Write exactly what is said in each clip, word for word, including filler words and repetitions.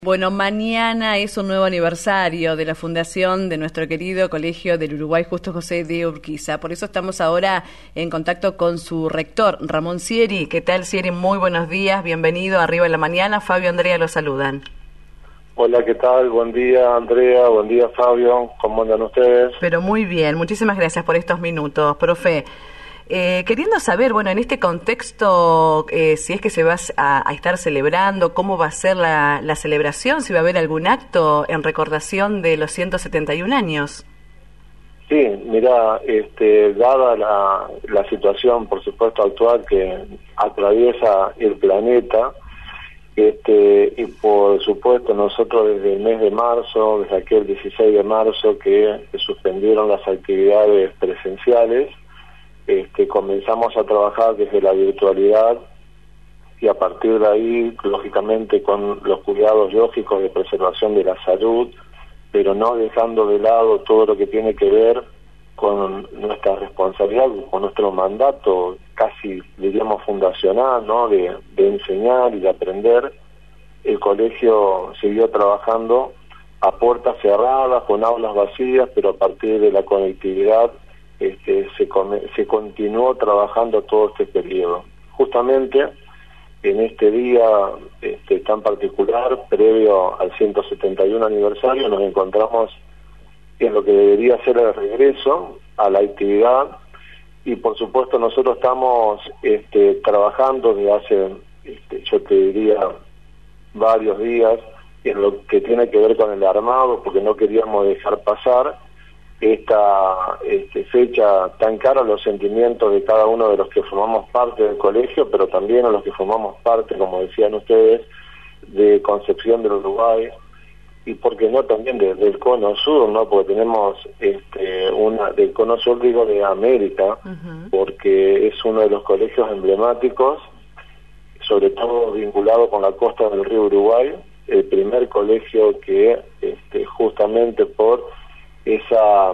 Bueno, mañana es un nuevo aniversario de la fundación de nuestro querido Colegio del Uruguay Justo José de Urquiza. Por eso estamos ahora en contacto con su rector, Ramón Sieri. ¿Qué tal, Sieri? Muy buenos días, bienvenido a Arriba en la Mañana. Fabio, Andrea los saludan. Hola, ¿qué tal? Buen día, Andrea. Buen día, Fabio. ¿Cómo andan ustedes? Pero muy bien, muchísimas gracias por estos minutos, profe. Eh, queriendo saber, bueno, en este contexto, eh, si es que se va a, a estar celebrando, cómo va a ser la, la celebración, si va a haber algún acto en recordación de los ciento setenta y un años. Sí, mira, este, dada la, la situación, por supuesto, actual que atraviesa el planeta, este, y por supuesto nosotros desde el mes de marzo, desde aquel dieciséis de marzo que se suspendieron las actividades presenciales, Este, comenzamos a trabajar desde la virtualidad y a partir de ahí, lógicamente, con los cuidados lógicos de preservación de la salud, pero no dejando de lado todo lo que tiene que ver con nuestra responsabilidad, con nuestro mandato casi, diríamos, fundacional, ¿no? de, de enseñar y de aprender. El colegio siguió trabajando a puertas cerradas, con aulas vacías, pero a partir de la conectividad Este, se, come, se continuó trabajando todo este periodo. Justamente en este día este, tan particular, previo al ciento setenta y un aniversario, nos encontramos en lo que debería ser el regreso a la actividad y por supuesto nosotros estamos este, trabajando desde hace, este, yo te diría, varios días en lo que tiene que ver con el armado, porque no queríamos dejar pasar esta este, fecha tan cara a los sentimientos de cada uno de los que formamos parte del colegio, pero también a los que formamos parte, como decían ustedes, de Concepción del Uruguay, y por qué no también de, del Cono Sur, ¿no? Porque tenemos este, una del Cono Sur, digo, de América, uh-huh. porque es uno de los colegios emblemáticos, sobre todo vinculado con la costa del río Uruguay, el primer colegio que este, justamente por esa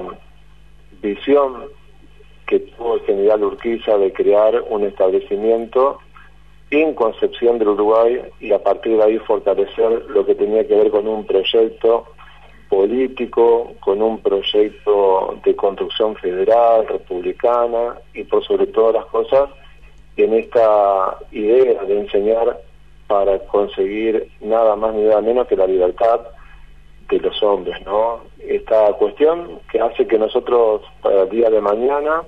visión que tuvo el general Urquiza de crear un establecimiento en Concepción del Uruguay y a partir de ahí fortalecer lo que tenía que ver con un proyecto político, con un proyecto de construcción federal, republicana y por sobre todas las cosas en esta idea de enseñar para conseguir nada más ni nada menos que la libertad de los hombres, ¿no? Esta cuestión que hace que nosotros para el día de mañana,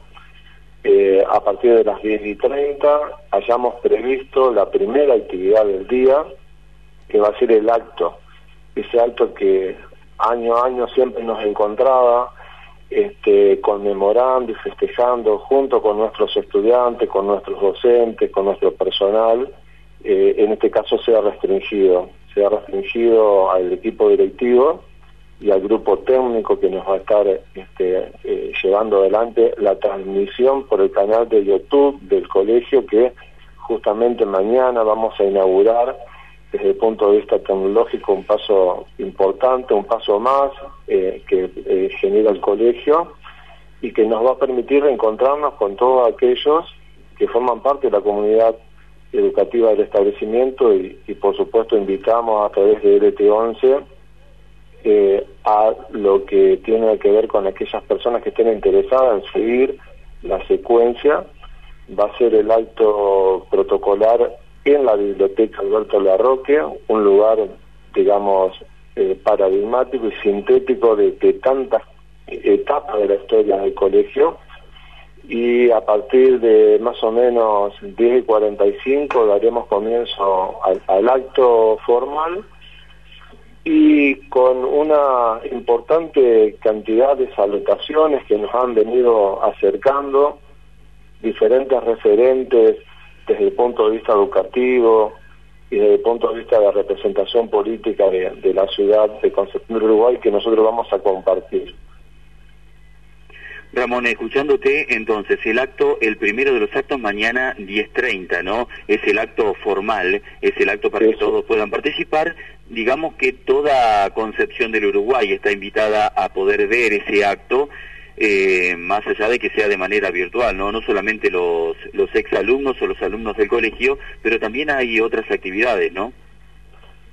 eh, a partir de las diez y treinta, hayamos previsto la primera actividad del día, que va a ser el acto, ese acto que año a año siempre nos encontraba este, conmemorando y festejando junto con nuestros estudiantes, con nuestros docentes, con nuestro personal, eh, en este caso sea restringido. Se ha restringido al equipo directivo y al grupo técnico que nos va a estar este, eh, llevando adelante la transmisión por el canal de YouTube del colegio que justamente mañana vamos a inaugurar desde el punto de vista tecnológico un paso importante, un paso más eh, que eh, genera el colegio y que nos va a permitir reencontrarnos con todos aquellos que forman parte de la comunidad educativa del establecimiento y, y por supuesto invitamos a través de L T once eh, a lo que tiene que ver con aquellas personas que estén interesadas en seguir la secuencia. Va a ser el acto protocolar en la biblioteca Alberto Larroque, un lugar digamos eh, paradigmático y sintético de, de tantas etapas de la historia del colegio. Y a partir de más o menos diez y cuarenta y cinco daremos comienzo al, al acto formal y con una importante cantidad de salutaciones que nos han venido acercando diferentes referentes desde el punto de vista educativo y desde el punto de vista de la representación política de, de la ciudad de Concepción del Uruguay que nosotros vamos a compartir. Ramón, escuchándote, entonces, el acto, el primero de los actos mañana diez treinta, ¿no? Es el acto formal, es el acto para Eso. que todos puedan participar. Digamos que toda Concepción del Uruguay está invitada a poder ver ese acto, eh, más allá de que sea de manera virtual, ¿no? No solamente los, los exalumnos o los alumnos del colegio, pero también hay otras actividades, ¿no?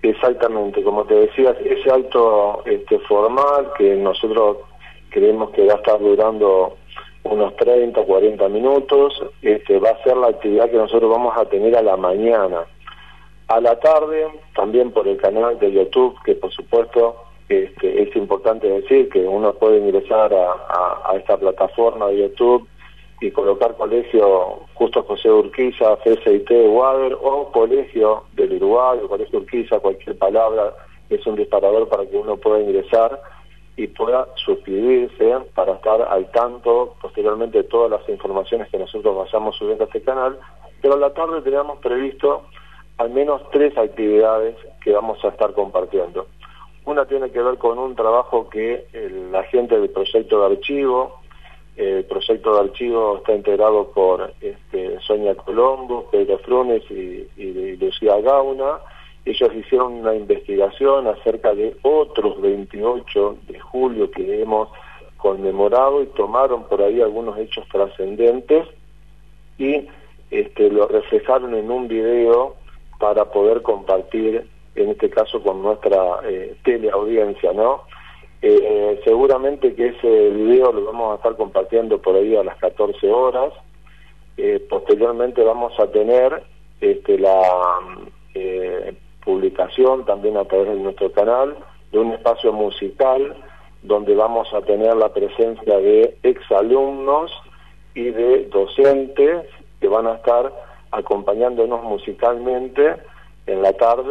Exactamente, como te decía, ese acto este, formal que nosotros creemos que va a estar durando unos treinta, cuarenta minutos, este, va a ser la actividad que nosotros vamos a tener a la mañana. A la tarde, también por el canal de YouTube, que por supuesto este, es importante decir que uno puede ingresar a, a, a esta plataforma de YouTube y colocar Colegio Justo José Urquiza, F S I T, Wader, o Colegio del Uruguay, o Colegio Urquiza, cualquier palabra es un disparador para que uno pueda ingresar y pueda suscribirse para estar al tanto posteriormente de todas las informaciones que nosotros vayamos subiendo a este canal. Pero a la tarde tenemos previsto al menos tres actividades que vamos a estar compartiendo. Una tiene que ver con un trabajo que el, la gente del proyecto de archivo, el proyecto de archivo está integrado por este, Sonia Colombo, Pedro Frunes y, y, y Lucía Gauna. Ellos hicieron una investigación acerca de otros veintiocho de julio que hemos conmemorado y tomaron por ahí algunos hechos trascendentes y este, lo reflejaron en un video para poder compartir, en este caso con nuestra eh, teleaudiencia, ¿no? Eh, seguramente que ese video lo vamos a estar compartiendo por ahí a las catorce horas. Eh, posteriormente vamos a tener este, la eh, publicación también a través de nuestro canal de un espacio musical donde vamos a tener la presencia de exalumnos y de docentes que van a estar acompañándonos musicalmente en la tarde.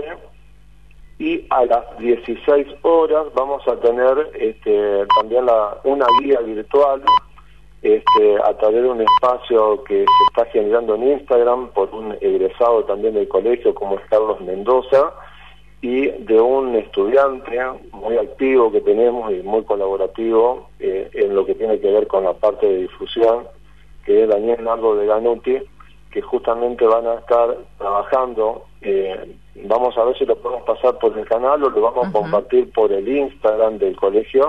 Y a las dieciséis horas vamos a tener este, también la, una guía virtual este, a través de un espacio que se está generando en Instagram por un egresado también del colegio como es Carlos Mendoza y de un estudiante muy activo que tenemos y muy colaborativo eh, en lo que tiene que ver con la parte de difusión, que es Daniel Nardo de Ganuti, que justamente van a estar trabajando. Eh, vamos a ver si lo podemos pasar por el canal o lo vamos uh-huh. a compartir por el Instagram del colegio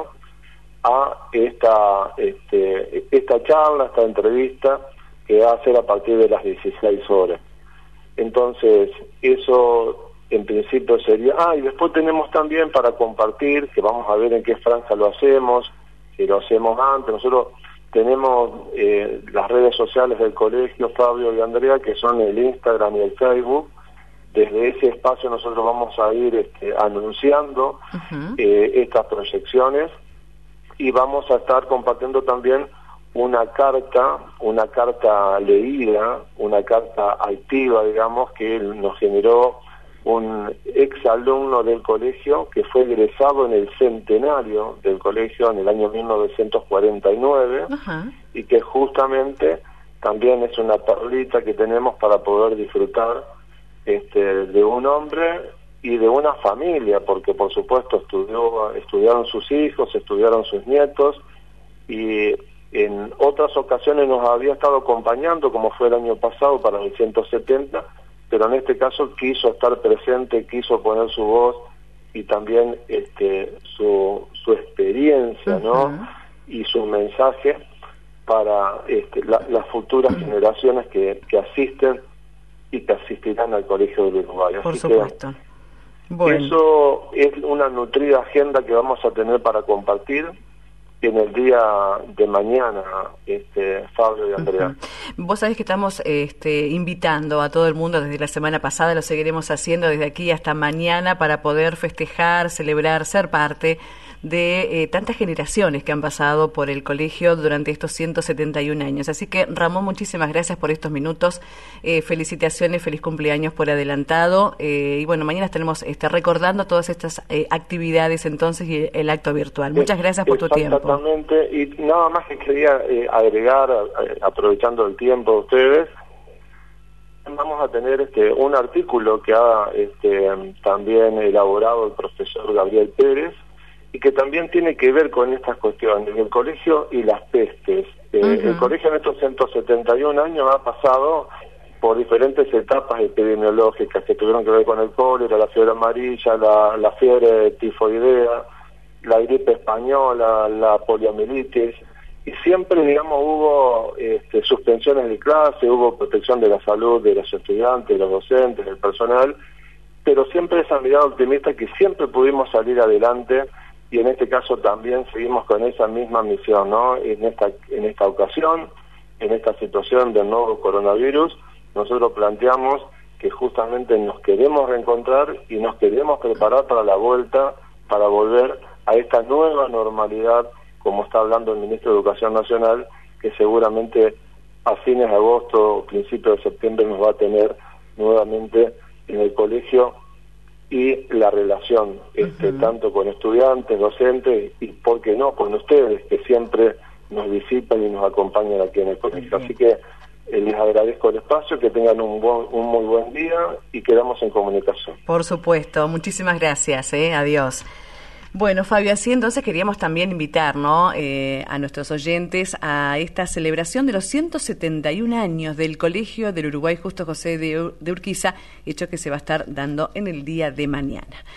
a esta este, esta charla, esta entrevista que va a ser a partir de las dieciséis horas. Entonces, eso en principio sería... Ah, y después tenemos también para compartir, que vamos a ver en qué franja lo hacemos, si lo hacemos antes. Nosotros tenemos eh, las redes sociales del colegio, Fabio y Andrea, que son el Instagram y el Facebook. Desde ese espacio nosotros vamos a ir este, anunciando uh-huh. eh, estas proyecciones y vamos a estar compartiendo también una carta, una carta leída, una carta activa, digamos, que nos generó un exalumno del colegio que fue egresado en el centenario del colegio en el año mil novecientos cuarenta y nueve uh-huh. y que justamente también es una perlita que tenemos para poder disfrutar este, de un hombre y de una familia, porque por supuesto estudió, estudiaron sus hijos, estudiaron sus nietos y en otras ocasiones nos había estado acompañando, como fue el año pasado para el ciento setenta, pero en este caso quiso estar presente, quiso poner su voz y también este, su, su experiencia, ¿no? Uh-huh. Y su mensaje para este, la, las futuras generaciones que, que asisten y que asistirán al Colegio del Uruguay. Por Así supuesto. Que, bueno. Eso es una nutrida agenda que vamos a tener para compartir en el día de mañana, este, Fabio y Andrea. Uh-huh. Vos sabés que estamos este, invitando a todo el mundo desde la semana pasada, lo seguiremos haciendo desde aquí hasta mañana para poder festejar, celebrar, ser parte de eh, tantas generaciones que han pasado por el colegio durante estos ciento setenta y un años. Así que, Ramón, muchísimas gracias por estos minutos. Eh, felicitaciones, feliz cumpleaños por adelantado. Eh, y bueno, mañana estaremos este, recordando todas estas eh, actividades entonces y el acto virtual. Muchas gracias por tu tiempo. Exactamente. Y nada más que quería eh, agregar, eh, aprovechando el tiempo de ustedes, vamos a tener este un artículo que ha este, también elaborado el profesor Gabriel Pérez, y que también tiene que ver con estas cuestiones, el colegio y las pestes. Eh, uh-huh. El colegio en estos ciento setenta y un años ha pasado por diferentes etapas epidemiológicas que tuvieron que ver con el cólera, la fiebre amarilla, la, la fiebre tifoidea, la gripe española, la poliomielitis, y siempre, digamos, hubo este, suspensiones de clase, hubo protección de la salud de los estudiantes, de los docentes, del personal, pero siempre esa mirada optimista que siempre pudimos salir adelante, y en este caso también seguimos con esa misma misión, ¿no? En esta, en esta ocasión, en esta situación del nuevo coronavirus, nosotros planteamos que justamente nos queremos reencontrar y nos queremos preparar para la vuelta, para volver a esta nueva normalidad, como está hablando el Ministro de Educación Nacional, que seguramente a fines de agosto o principios de septiembre nos va a tener nuevamente en el colegio, y la relación este, uh-huh. tanto con estudiantes, docentes y, ¿por qué no?, con ustedes, que siempre nos visitan y nos acompañan aquí en el colegio. Uh-huh. Así que eh, les agradezco el espacio, que tengan un, buen, un muy buen día y quedamos en comunicación. Por supuesto, muchísimas gracias, ¿eh? Adiós. Bueno, Fabio, así entonces queríamos también invitar, ¿no?, eh, a nuestros oyentes a esta celebración de los ciento setenta y un años del Colegio del Uruguay Justo José de, Ur- de Urquiza, hecho que se va a estar dando en el día de mañana.